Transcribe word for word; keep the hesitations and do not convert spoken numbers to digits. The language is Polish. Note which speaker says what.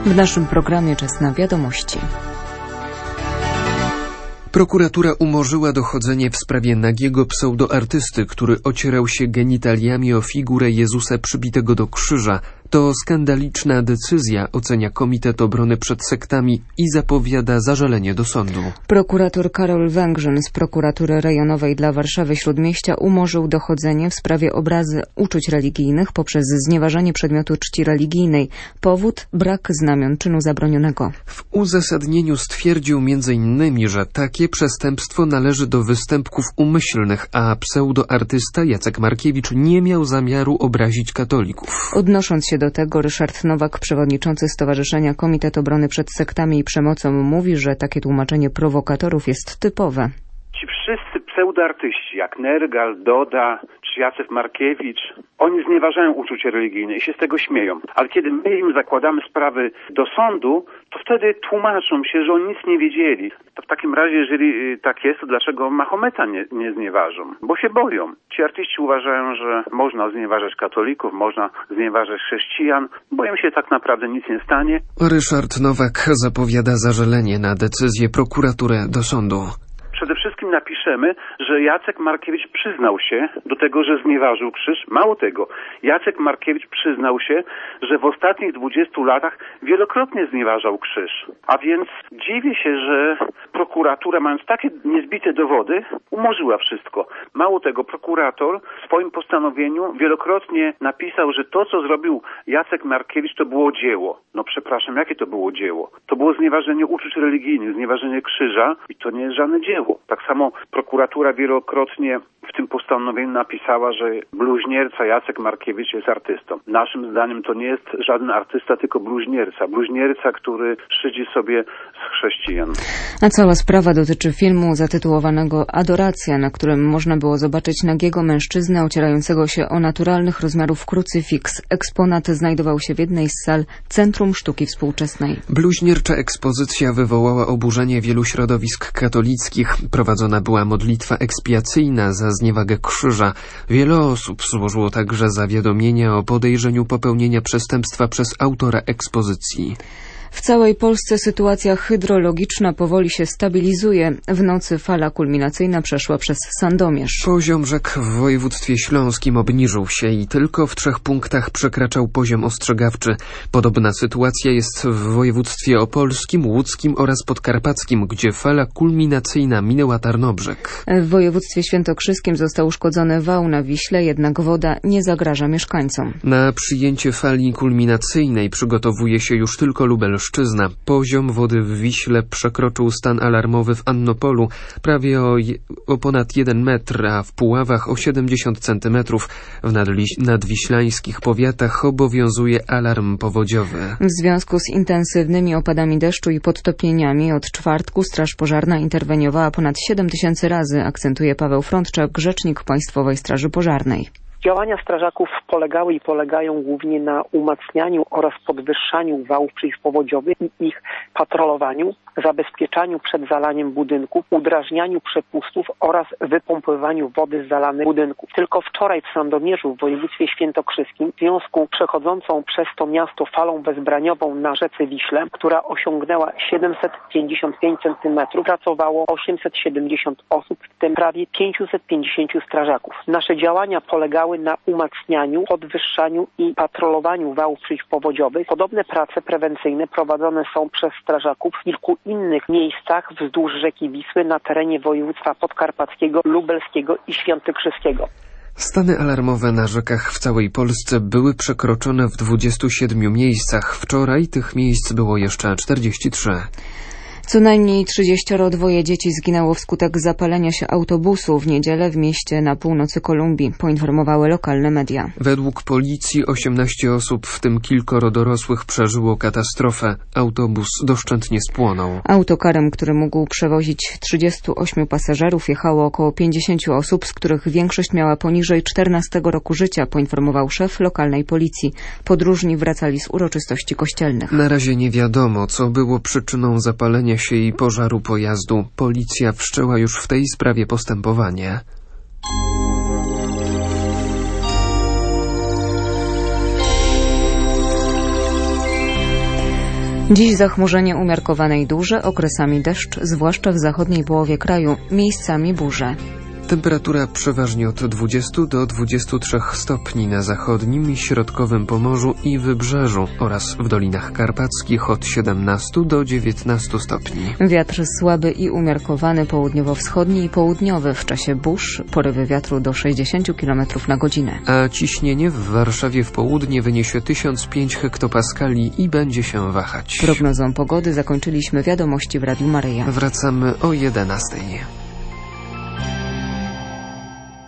Speaker 1: W naszym programie czas na wiadomości.
Speaker 2: Prokuratura umorzyła dochodzenie w sprawie nagiego pseudoartysty, który ocierał się genitaliami o figurę Jezusa przybitego do krzyża. To skandaliczna decyzja, ocenia Komitet Obrony przed Sektami i zapowiada zażalenie do sądu.
Speaker 1: Prokurator Karol Węgrzyn z Prokuratury Rejonowej dla Warszawy-Śródmieścia umorzył dochodzenie w sprawie obrazy uczuć religijnych poprzez znieważanie przedmiotu czci religijnej. Powód: brak znamion czynu zabronionego.
Speaker 2: W uzasadnieniu stwierdził między innymi, że takie przestępstwo należy do występków umyślnych, a pseudoartysta Jacek Markiewicz nie miał zamiaru obrazić katolików.
Speaker 1: Odnosząc się do tego, Ryszard Nowak, przewodniczący Stowarzyszenia Komitet Obrony przed Sektami i Przemocą, mówi, że takie tłumaczenie prowokatorów jest typowe.
Speaker 3: Ci wszyscy pseudoartyści, jak Nergal, Doda czy Jacek Markiewicz, oni znieważają uczucia religijne i się z tego śmieją. Ale kiedy my im zakładamy sprawy do sądu, to wtedy tłumaczą się, że oni nic nie wiedzieli. To w takim razie, jeżeli tak jest, to dlaczego Mahometa nie, nie znieważą? Bo się boją. Ci artyści uważają, że można znieważać katolików, można znieważać chrześcijan. Boją się, tak naprawdę nic nie stanie.
Speaker 2: Ryszard Nowak zapowiada zażalenie na decyzję prokuratury do sądu.
Speaker 3: Przede wszystkim napiszemy, że Jacek Markiewicz przyznał się do tego, że znieważył krzyż. Mało tego, Jacek Markiewicz przyznał się, że w ostatnich dwudziestu latach wielokrotnie znieważał krzyż. A więc dziwię się, że prokuratura, mając takie niezbite dowody, umorzyła wszystko. Mało tego, prokurator w swoim postanowieniu wielokrotnie napisał, że to, co zrobił Jacek Markiewicz, to było dzieło. No przepraszam, jakie to było dzieło? To było znieważenie uczuć religijnych, znieważenie krzyża i to nie jest żadne dzieło. Tak samo prokuratura wielokrotnie w tym postanowieniu napisała, że bluźnierca Jacek Markiewicz jest artystą. Naszym zdaniem to nie jest żaden artysta, tylko bluźnierca. Bluźnierca, który szydzi sobie z chrześcijan.
Speaker 1: A cała sprawa dotyczy filmu zatytułowanego Adoracja, na którym można było zobaczyć nagiego mężczyznę ocierającego się o naturalnych rozmiarów krucyfiks. Eksponat znajdował się w jednej z sal Centrum Sztuki Współczesnej.
Speaker 2: Bluźniercza ekspozycja wywołała oburzenie wielu środowisk katolickich. Prowadzona była modlitwa ekspiacyjna za zniewagę krzyża. Wiele osób złożyło także zawiadomienia o podejrzeniu popełnienia przestępstwa przez autora ekspozycji.
Speaker 1: W całej Polsce sytuacja hydrologiczna powoli się stabilizuje. W nocy fala kulminacyjna przeszła przez Sandomierz.
Speaker 2: Poziom rzek w województwie śląskim obniżył się i tylko w trzech punktach przekraczał poziom ostrzegawczy. Podobna sytuacja jest w województwie opolskim, łódzkim oraz podkarpackim, gdzie fala kulminacyjna minęła Tarnobrzeg.
Speaker 1: W województwie świętokrzyskim został uszkodzony wał na Wiśle, jednak woda nie zagraża mieszkańcom.
Speaker 2: Na przyjęcie fali kulminacyjnej przygotowuje się już tylko Lubelszczyzna. Poziom wody w Wiśle przekroczył stan alarmowy w Annopolu prawie o, je, o ponad jeden metr, a w Puławach o siedemdziesiąt centymetrów. W nadli- nadwiślańskich powiatach obowiązuje alarm powodziowy.
Speaker 1: W związku z intensywnymi opadami deszczu i podtopieniami od czwartku Straż Pożarna interweniowała ponad siedem tysięcy razy, akcentuje Paweł Frądczak, rzecznik Państwowej Straży Pożarnej.
Speaker 4: Działania strażaków polegały i polegają głównie na umacnianiu oraz podwyższaniu wałów przeciwpowodziowych i ich patrolowaniu, zabezpieczaniu przed zalaniem budynków, udrażnianiu przepustów oraz wypompowywaniu wody z zalanych budynków. Tylko wczoraj w Sandomierzu w województwie świętokrzyskim w związku z przechodzącą przez to miasto falą bezbraniową na rzece Wiśle, która osiągnęła siedemset pięćdziesiąt pięć centymetrów, pracowało osiemset siedemdziesiąt osób, w tym prawie pięćset pięćdziesiąt strażaków. Nasze działania polegały na umacnianiu, podwyższaniu i patrolowaniu wałów przeciwpowodziowych. Podobne prace prewencyjne prowadzone są przez strażaków w kilku innych miejscach wzdłuż rzeki Wisły na terenie województwa podkarpackiego, lubelskiego i świętokrzyskiego.
Speaker 2: Stany alarmowe na rzekach w całej Polsce były przekroczone w dwudziestu siedmiu miejscach. Wczoraj tych miejsc było jeszcze czterdzieści trzy.
Speaker 1: Co najmniej trzydzieścioro dwoje dzieci zginęło wskutek zapalenia się autobusu w niedzielę w mieście na północy Kolumbii, poinformowały lokalne media.
Speaker 2: Według policji osiemnaście osób, w tym kilkoro dorosłych, przeżyło katastrofę. Autobus doszczętnie spłonął.
Speaker 1: Autokarem, który mógł przewozić trzydziestu ośmiu pasażerów, jechało około pięćdziesięciu osób, z których większość miała poniżej czternastego roku życia, poinformował szef lokalnej policji. Podróżni wracali z uroczystości kościelnych.
Speaker 2: Na razie nie wiadomo, co było przyczyną zapalenia się i pożaru pojazdu. Policja wszczęła już w tej sprawie postępowanie.
Speaker 1: Dziś zachmurzenie umiarkowane i duże, okresami deszcz, zwłaszcza w zachodniej połowie kraju, miejscami burze.
Speaker 2: Temperatura przeważnie od dwudziestu do dwudziestu trzech stopni na zachodnim i środkowym Pomorzu i Wybrzeżu oraz w Dolinach Karpackich od siedemnastu do dziewiętnastu stopni.
Speaker 1: Wiatr słaby i umiarkowany południowo-wschodni i południowy. W czasie burz porywy wiatru do sześćdziesięciu kilometrów na godzinę.
Speaker 2: A ciśnienie w Warszawie w południe wyniesie tysiąc pięć hektopaskali i będzie się wahać.
Speaker 1: Prognozą pogody zakończyliśmy wiadomości w Radiu Maryja.
Speaker 2: Wracamy o jedenastej.